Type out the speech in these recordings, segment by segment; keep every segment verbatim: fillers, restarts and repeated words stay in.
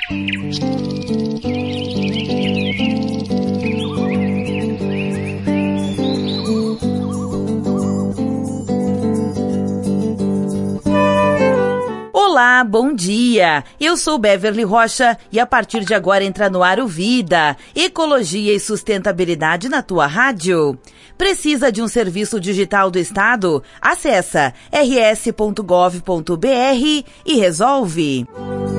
Olá, bom dia! Eu sou Beverly Rocha e a partir de agora entra no ar o Vida, Ecologia e Sustentabilidade na tua rádio. Precisa de um serviço digital do Estado? Acessa r s ponto gov ponto b r e resolve.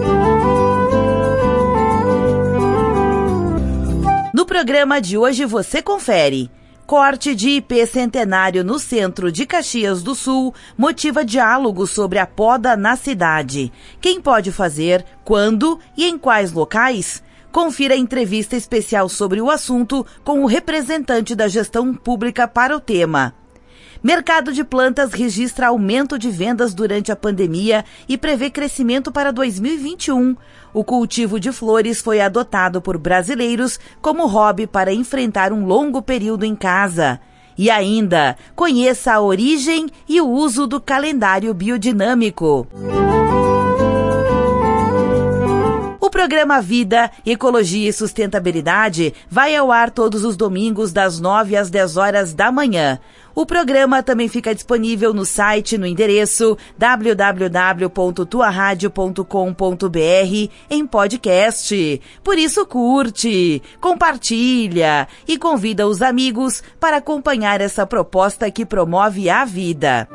No programa de hoje você confere. Corte de I P centenário no centro de Caxias do Sul motiva diálogo sobre a poda na cidade. Quem pode fazer, quando e em quais locais? Confira a entrevista especial sobre o assunto com o representante da gestão pública para o tema. Mercado de plantas registra aumento de vendas durante a pandemia e prevê crescimento para dois mil e vinte e um. O cultivo de flores foi adotado por brasileiros como hobby para enfrentar um longo período em casa. E ainda, conheça a origem e o uso do calendário biodinâmico. O programa Vida, Ecologia e Sustentabilidade vai ao ar todos os domingos das nove às dez horas da manhã. O programa também fica disponível no site no endereço w w w ponto tua rádio ponto com ponto b r em podcast. Por isso curte, compartilha e convida os amigos para acompanhar essa proposta que promove a vida.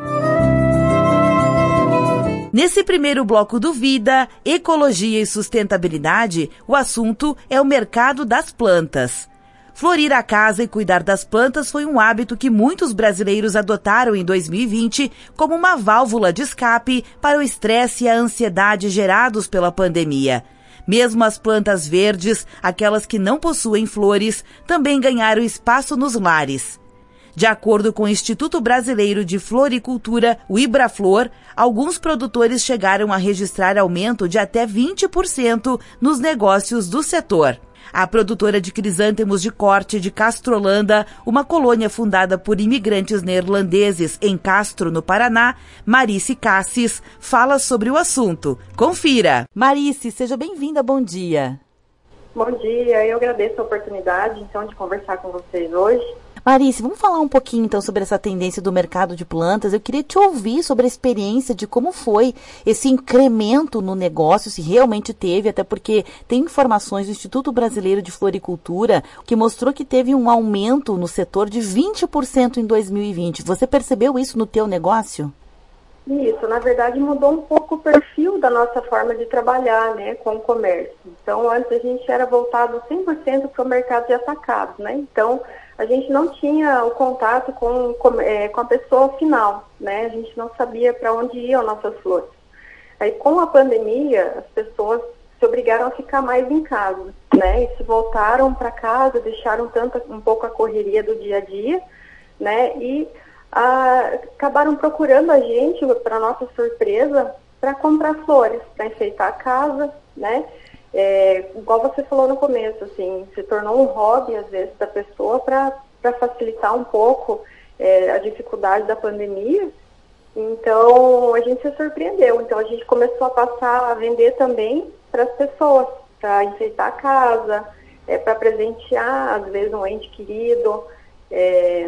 Nesse primeiro bloco do Vida, Ecologia e Sustentabilidade, o assunto é o mercado das plantas. Florir a casa e cuidar das plantas foi um hábito que muitos brasileiros adotaram em dois mil e vinte como uma válvula de escape para o estresse e a ansiedade gerados pela pandemia. Mesmo as plantas verdes, aquelas que não possuem flores, também ganharam espaço nos lares. De acordo com o Instituto Brasileiro de Floricultura, o Ibraflor, alguns produtores chegaram a registrar aumento de até vinte por cento nos negócios do setor. A produtora de crisântemos de corte de Castrolanda, uma colônia fundada por imigrantes neerlandeses em Castro, no Paraná, Marice Cassis, fala sobre o assunto. Confira! Marice, seja bem-vinda, bom dia. Bom dia, eu agradeço a oportunidade, então, de conversar com vocês hoje. Marice, vamos falar um pouquinho, então, sobre essa tendência do mercado de plantas. Eu queria te ouvir sobre a experiência de como foi esse incremento no negócio, se realmente teve, até porque tem informações do Instituto Brasileiro de Floricultura que mostrou que teve um aumento no setor de vinte por cento em dois mil e vinte. Você percebeu isso no teu negócio? Isso, na verdade mudou um pouco o perfil da nossa forma de trabalhar, né, com o comércio. Então, antes a gente era voltado cem por cento para o mercado de atacados, né, então a gente não tinha o contato com, com, é, com a pessoa final, né, a gente não sabia para onde iam nossas flores. Aí, com a pandemia, as pessoas se obrigaram a ficar mais em casa, né, e se voltaram para casa, deixaram tanto, um pouco a correria do dia a dia, né, e Ah, acabaram procurando a gente, para nossa surpresa, para comprar flores, para enfeitar a casa, né? É, igual você falou no começo, assim, se tornou um hobby, às vezes, da pessoa para facilitar um pouco é, a dificuldade da pandemia. Então, a gente se surpreendeu. Então, a gente começou a passar a vender também para as pessoas, para enfeitar a casa, é, para presentear, às vezes, um ente querido, é,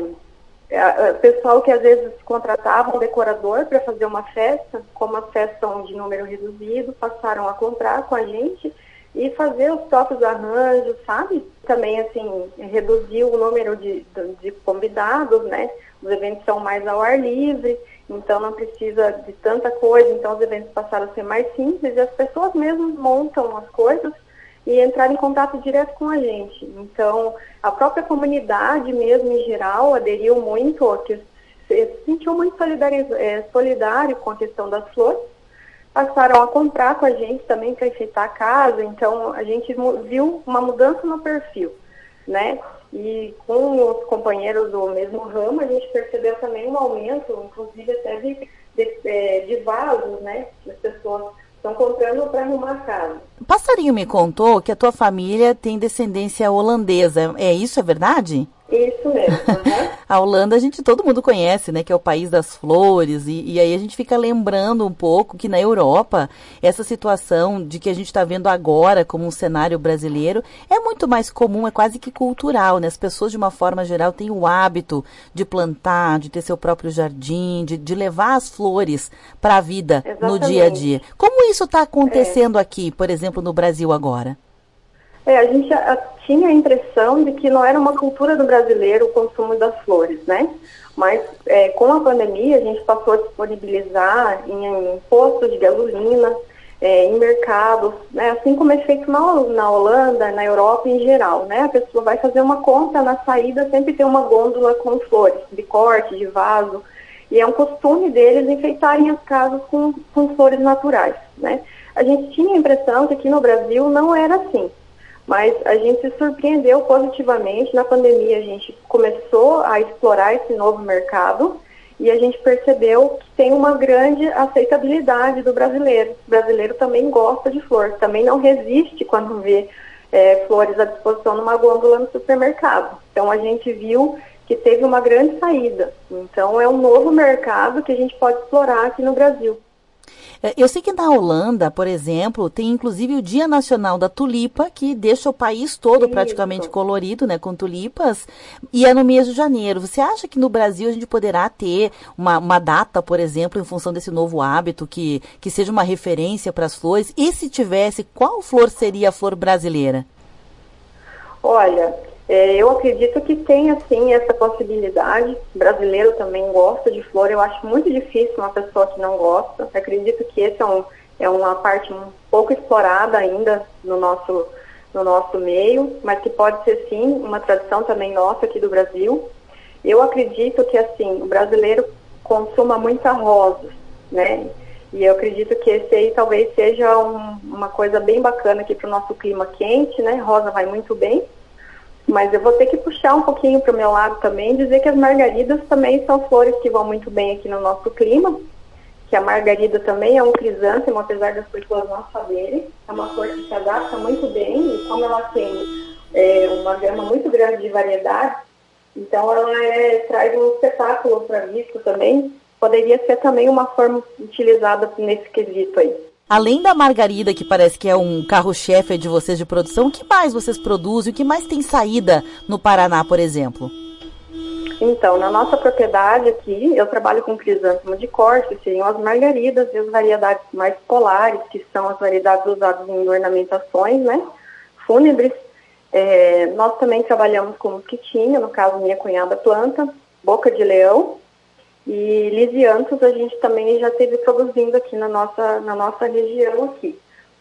pessoal que às vezes contratava um decorador para fazer uma festa, como as festas são de número reduzido, passaram a comprar com a gente e fazer os próprios arranjos, sabe? Também, assim, reduziu o número de, de convidados, né? Os eventos são mais ao ar livre, então não precisa de tanta coisa, então os eventos passaram a ser mais simples e as pessoas mesmo montam as coisas e entrar em contato direto com a gente. Então, a própria comunidade mesmo, em geral, aderiu muito, que se sentiu muito é, solidário com a questão das flores, passaram a comprar com a gente também para enfeitar a casa, então a gente viu uma mudança no perfil, né? E com os companheiros do mesmo ramo, a gente percebeu também um aumento, inclusive até de, de, de vasos, né? As pessoas estão comprando para arrumar a casa. O passarinho me contou que a tua família tem descendência holandesa. É isso, é verdade? Isso mesmo. Uhum. A Holanda, a gente, todo mundo conhece, né, que é o país das flores, e, e aí a gente fica lembrando um pouco que na Europa, essa situação de que a gente está vendo agora como um cenário brasileiro, é muito mais comum, é quase que cultural, né, as pessoas de uma forma geral têm o hábito de plantar, de ter seu próprio jardim, de, de levar as flores para a vida. Exatamente. No dia a dia. Como isso está acontecendo é. aqui, por exemplo, no Brasil agora? É, a gente a, tinha a impressão de que não era uma cultura do brasileiro o consumo das flores, né? Mas é, com a pandemia a gente passou a disponibilizar em, em postos de gasolina, é, em mercados, né? Assim como é feito na, na Holanda, na Europa em geral, né? A pessoa vai fazer uma compra, na saída sempre tem uma gôndola com flores, de corte, de vaso, e é um costume deles enfeitarem as casas com, com flores naturais, né? A gente tinha a impressão que aqui no Brasil não era assim. Mas a gente se surpreendeu positivamente. Na pandemia a gente começou a explorar esse novo mercado e a gente percebeu que tem uma grande aceitabilidade do brasileiro. O brasileiro também gosta de flor, também não resiste quando vê é, flores à disposição numa gôndola no supermercado. Então a gente viu que teve uma grande saída. Então é um novo mercado que a gente pode explorar aqui no Brasil. Eu sei que na Holanda, por exemplo, tem inclusive o Dia Nacional da Tulipa, que deixa o país todo Isso. praticamente colorido, né, com tulipas, e é no mês de janeiro. Você acha que no Brasil a gente poderá ter uma, uma data, por exemplo, em função desse novo hábito, que, que seja uma referência para as flores? E se tivesse, qual flor seria a flor brasileira? Olha, é, eu acredito que tem, sim, essa possibilidade. O brasileiro também gosta de flor. Eu acho muito difícil uma pessoa que não gosta. Eu acredito que esse é, um, é uma parte um pouco explorada ainda no nosso, no nosso meio, mas que pode ser, sim, uma tradição também nossa aqui do Brasil. Eu acredito que, assim, o brasileiro consuma muita rosa, né? E eu acredito que esse aí talvez seja um, uma coisa bem bacana aqui para o nosso clima quente, né? Rosa vai muito bem. Mas eu vou ter que puxar um pouquinho para o meu lado também e dizer que as margaridas também são flores que vão muito bem aqui no nosso clima, que a margarida também é um crisântemo, apesar das pessoas não saberem. É uma flor que se adapta muito bem e como ela tem é, uma gama muito grande de variedades, então ela é, traz um espetáculo para vista também. Poderia ser também uma forma utilizada nesse quesito aí. Além da margarida, que parece que é um carro-chefe de vocês de produção, o que mais vocês produzem? O que mais tem saída no Paraná, por exemplo? Então, na nossa propriedade aqui, eu trabalho com crisântemo de corte, que seriam as margaridas e as variedades mais polares, que são as variedades usadas em ornamentações, né, fúnebres. É, nós também trabalhamos com mosquitinha, no caso minha cunhada planta, boca de leão. E lisianthus a gente também já esteve produzindo aqui na nossa, na nossa região aqui.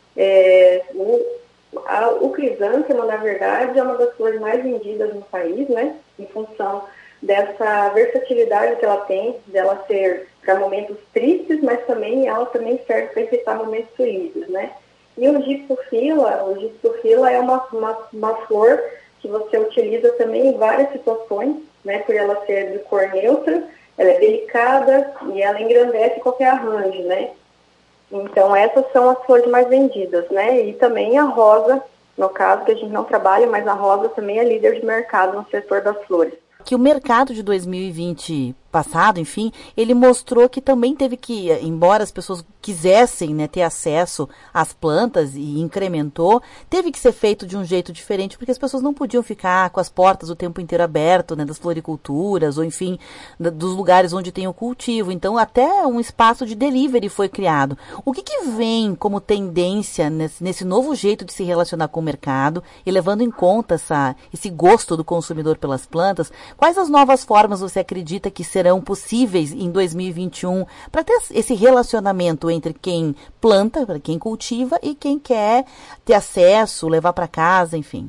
É, o, a, o crisântemo, na verdade, é uma das flores mais vendidas no país, né? Em função dessa versatilidade que ela tem, dela ser para momentos tristes, mas também ela também serve para enfeitar momentos felizes, né? E o gipsofila, o gipsofila é uma, uma, uma flor que você utiliza também em várias situações, né? Por ela ser de cor neutra, ela é delicada e ela engrandece qualquer arranjo, né? Então, essas são as flores mais vendidas, né? E também a rosa, no caso, que a gente não trabalha, mas a rosa também é líder de mercado no setor das flores. Que o mercado de dois mil e vinte passado, enfim, ele mostrou que também teve que, embora as pessoas quisessem, né, ter acesso às plantas e incrementou, teve que ser feito de um jeito diferente, porque as pessoas não podiam ficar com as portas o tempo inteiro aberto, né, das floriculturas, ou enfim, da, dos lugares onde tem o cultivo. Então, até um espaço de delivery foi criado. O que que vem como tendência nesse, nesse novo jeito de se relacionar com o mercado e levando em conta essa, esse gosto do consumidor pelas plantas? Quais as novas formas você acredita que serão possíveis em dois mil e vinte e um para ter esse relacionamento entre quem planta, quem cultiva e quem quer ter acesso, levar para casa, enfim?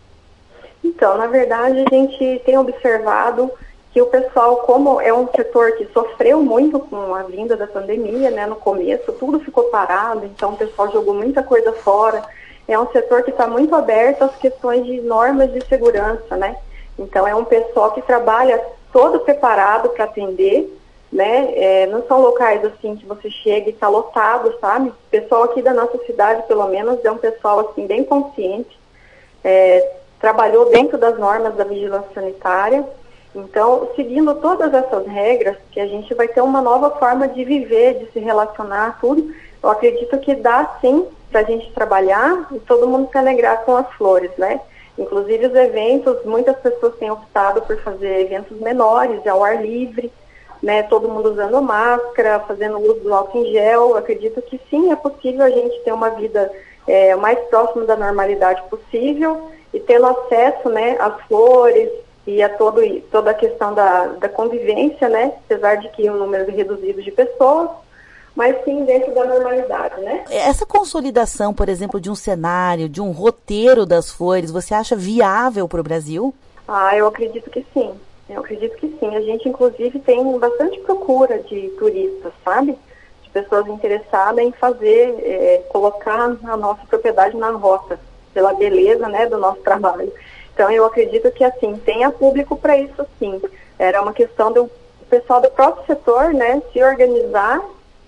Então, na verdade, a gente tem observado que o pessoal, como é um setor que sofreu muito com a vinda da pandemia, né, no começo, tudo ficou parado, então o pessoal jogou muita coisa fora. É um setor que está muito aberto às questões de normas de segurança, né? Então, é um pessoal que trabalha todo preparado para atender, né? É, não são locais assim que você chega e está lotado, sabe? O pessoal aqui da nossa cidade, pelo menos, é um pessoal assim bem consciente. É, trabalhou dentro das normas da vigilância sanitária. Então, seguindo todas essas regras, que a gente vai ter uma nova forma de viver, de se relacionar, tudo, eu acredito que dá sim para a gente trabalhar e todo mundo se alegrar com as flores, né? Inclusive os eventos, muitas pessoas têm optado por fazer eventos menores, ao ar livre, né? Todo mundo usando máscara, fazendo uso do álcool em gel. Eu acredito que sim, é possível a gente ter uma vida é, mais próxima da normalidade possível e tendo acesso, né, às flores e a todo, toda a questão da, da convivência, né? Apesar de que um número reduzido de pessoas, mas sim dentro da normalidade, né? Essa consolidação, por exemplo, de um cenário, de um roteiro das flores, você acha viável para o Brasil? Ah, eu acredito que sim. Eu acredito que sim. A gente, inclusive, tem bastante procura de turistas, sabe? De pessoas interessadas em fazer, é, colocar a nossa propriedade na rota, pela beleza, né, do nosso trabalho. Então, eu acredito que, assim, tenha público para isso, sim. Era uma questão do pessoal do próprio setor, né, se organizar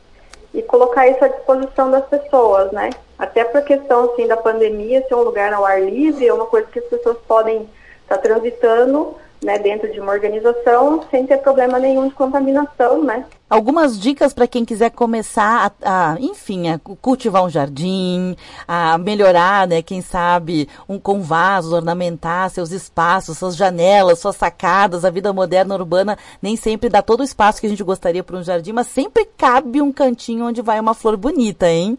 e colocar isso à disposição das pessoas, né? Até por questão, assim, da pandemia, ser um lugar ao ar livre, é uma coisa que as pessoas podem estar transitando, né, dentro de uma organização, sem ter problema nenhum de contaminação, né? Algumas dicas para quem quiser começar a, a, enfim, a cultivar um jardim, a melhorar, né, quem sabe, um, com vasos, ornamentar seus espaços, suas janelas, suas sacadas. A vida moderna urbana nem sempre dá todo o espaço que a gente gostaria para um jardim, mas sempre cabe um cantinho onde vai uma flor bonita, hein?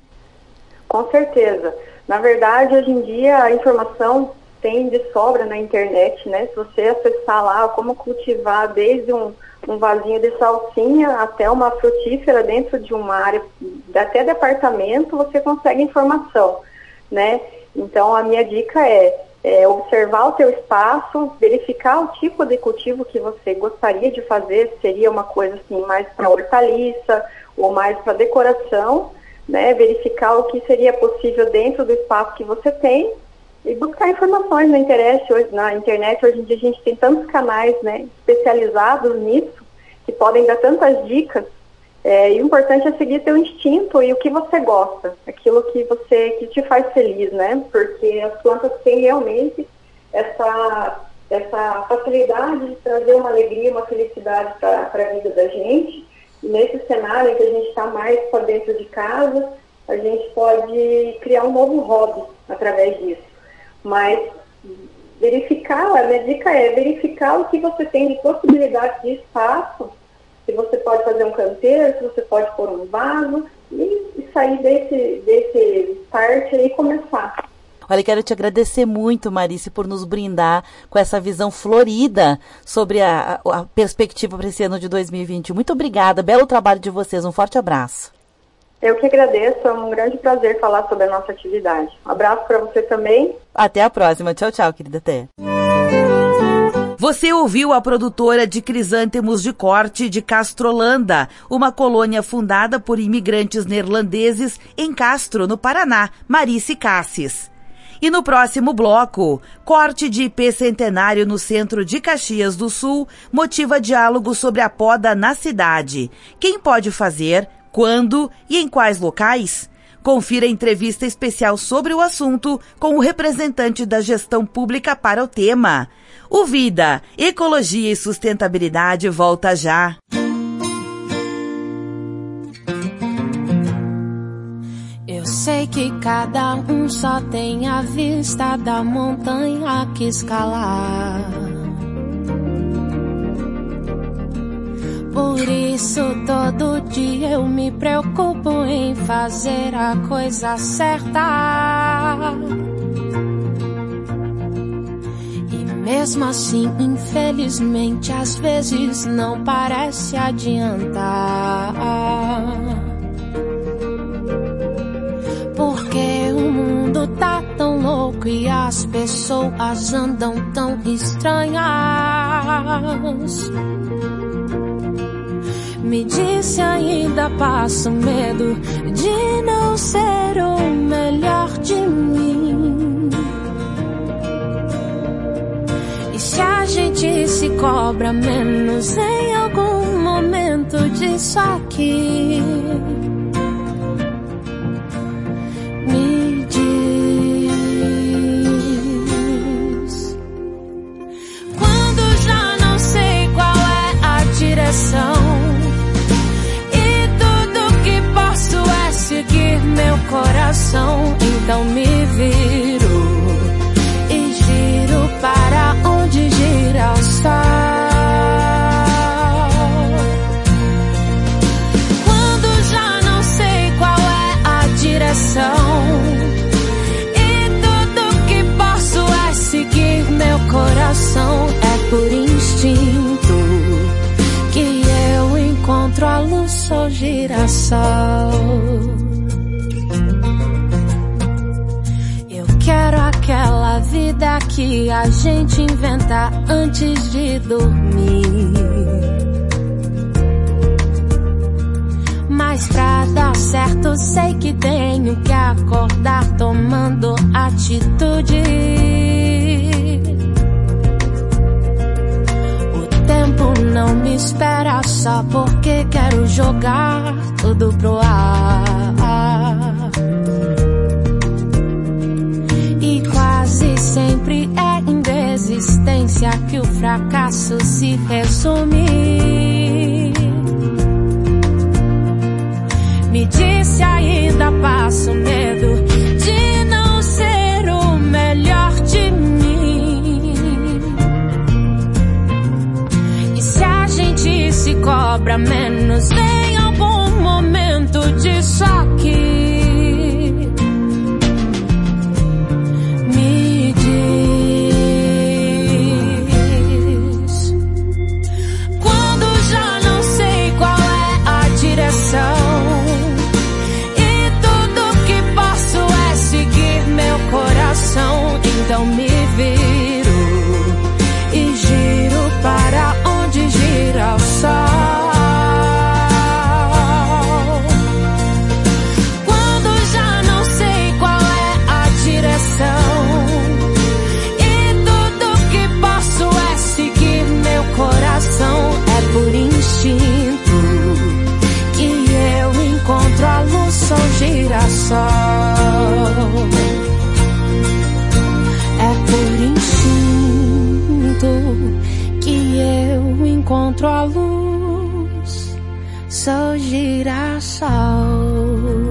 Com certeza. Na verdade, hoje em dia, a informação tem de sobra na internet, né? Se você acessar lá como cultivar desde um, um vasinho de salsinha até uma frutífera dentro de uma área, até departamento, você consegue informação, né? Então, a minha dica é, é observar o seu espaço, verificar o tipo de cultivo que você gostaria de fazer, seria uma coisa assim mais para hortaliça ou mais para decoração, né? Verificar o que seria possível dentro do espaço que você tem e buscar informações na internet. Hoje, na internet, hoje em dia a gente tem tantos canais, né, especializados nisso, que podem dar tantas dicas, é, e o importante é seguir seu instinto e o que você gosta, aquilo que você, que te faz feliz, né, porque as plantas têm realmente essa, essa facilidade de trazer uma alegria, uma felicidade para a vida da gente, e nesse cenário em que a gente está mais para dentro de casa, a gente pode criar um novo hobby através disso. Mas verificar, a minha dica é verificar o que você tem de possibilidade de espaço, se você pode fazer um canteiro, se você pode pôr um vaso, e, e sair desse, desse start e começar. Olha, quero te agradecer muito, Marice, por nos brindar com essa visão florida sobre a, a perspectiva para esse ano de dois mil e vinte e um. Muito obrigada, belo trabalho de vocês, um forte abraço. Eu que agradeço, é um grande prazer falar sobre a nossa atividade. Um abraço para você também. Até a próxima. Tchau, tchau, querida. Até. Você ouviu a produtora de crisântemos de corte de Castrolanda, uma colônia fundada por imigrantes neerlandeses em Castro, no Paraná, Marice Cassis. E no próximo bloco, corte de ipê centenário no centro de Caxias do Sul motiva diálogo sobre a poda na cidade. Quem pode fazer? Quando e em quais locais? Confira a entrevista especial sobre o assunto com o representante da gestão pública para o tema. O Vida, Ecologia e Sustentabilidade volta já. Eu sei que cada um só tem a vista da montanha que escalar. Por isso todo dia eu me preocupo em fazer a coisa certa. E mesmo assim, infelizmente, às vezes não parece adiantar. Porque o mundo tá tão louco e as pessoas andam tão estranhas. Me disse ainda passo medo de não ser o melhor de mim. E se a gente se cobra menos em algum momento disso aqui? Me diz. girassol. Eu quero aquela vida que a gente inventa antes de dormir. Mas pra dar certo sei que tenho que acordar tomando atitude. O tempo não me espera só porque quero jogar tudo pro ar. E quase sempre é em desistência que o fracasso se resume. Me disse ainda passo medo de não ser o melhor de mim. E se a gente se cobra menos em algum momento disso aqui, me diz quando já não sei qual é a direção. Então me viro e giro para onde gira o sol. Quando já não sei qual é a direção e tudo que posso é seguir meu coração. É por instinto que eu encontro a luz, sou girassol. É por instinto que eu encontro a luz, sou girassol.